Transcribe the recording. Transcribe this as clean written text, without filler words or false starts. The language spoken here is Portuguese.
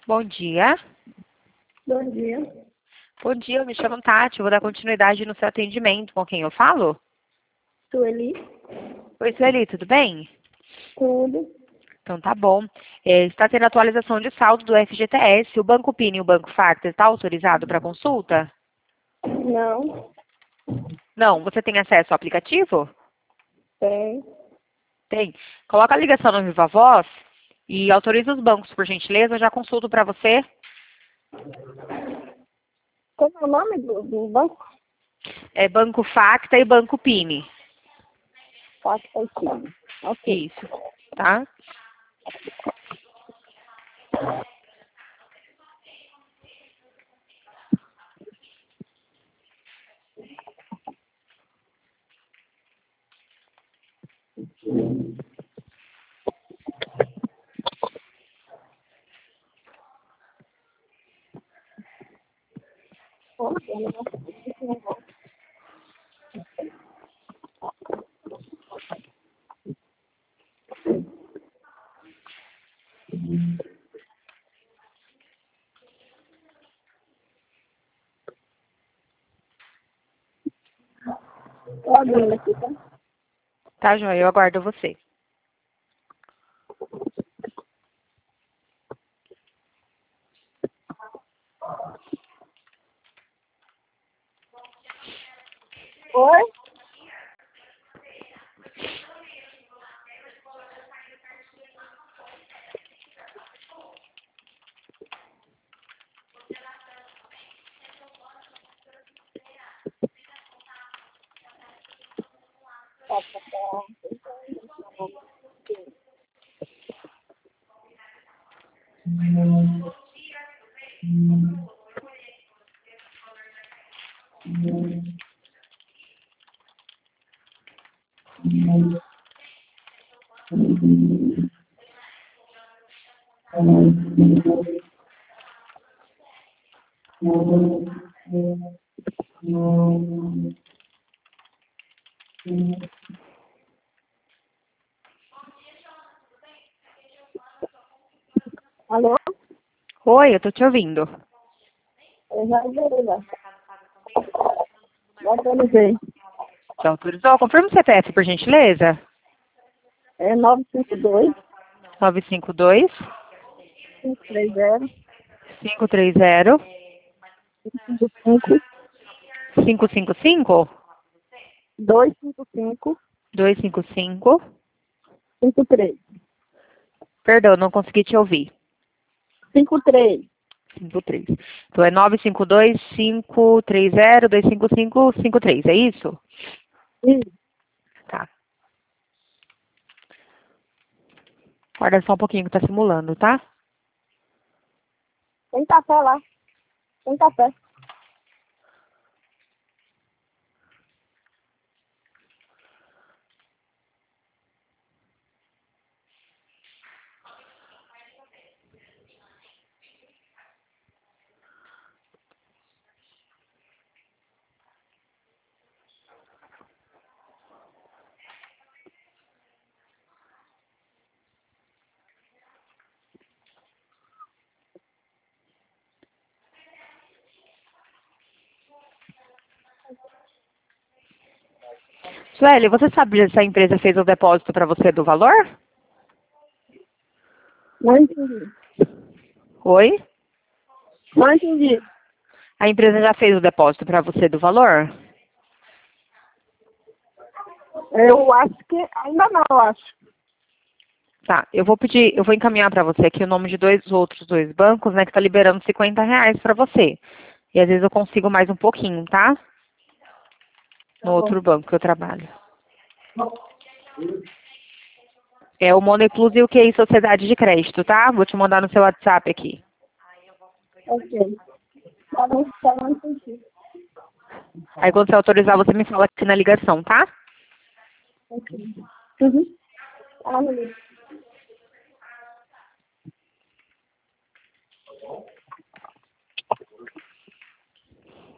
Bom dia. Bom dia. Bom dia, eu me chamo Tati, vou dar continuidade no seu atendimento. Com quem eu falo? Sueli. Oi, Sueli, tudo bem? Tudo. Então tá bom. Está tendo atualização de saldo do FGTS. O Banco PIN e o Banco Factor está autorizado para consulta? Não. Não. Você tem acesso ao aplicativo? Tem. Tem. Coloca a ligação no Viva Voz e autoriza os bancos, por gentileza. Eu já consulto para você. Qual é o nome do banco? É Banco Facta e Banco PIN. Faça aqui. Ok. Isso, tá? Tô abrindo aqui, tá? Tá, joia, eu aguardo você. Oi? Alô? Oi, eu tô te ouvindo. Eu já vi lá. Já atualizei. Já autorizou? Confirma o CPF, por gentileza. É 952 952 530 530 555 555 255 255. 53. Perdão, não consegui te ouvir. 53. 53. Então é 952 530 255 53, é isso? Isso. Tá. Guarda só um pouquinho que tá simulando, tá? Tem café lá. Tem café. Sueli, você sabe se a empresa fez o depósito para você do valor? Não entendi. Oi? Não entendi. A empresa já fez o depósito para você do valor? Eu acho que ainda não, eu acho. Tá, eu vou encaminhar para você aqui o nome de dois bancos, né, que tá liberando R$ 50 para você. E às vezes eu consigo mais um pouquinho, tá? No Tá bom. outro banco que eu trabalho. É o Money Plus e o QI Sociedade de Crédito, tá? Vou te mandar no seu WhatsApp aqui. Ok. Tá bom, entendi. Aí quando você autorizar, você me fala aqui na ligação, tá? Ok. Uhum. Ah, beleza.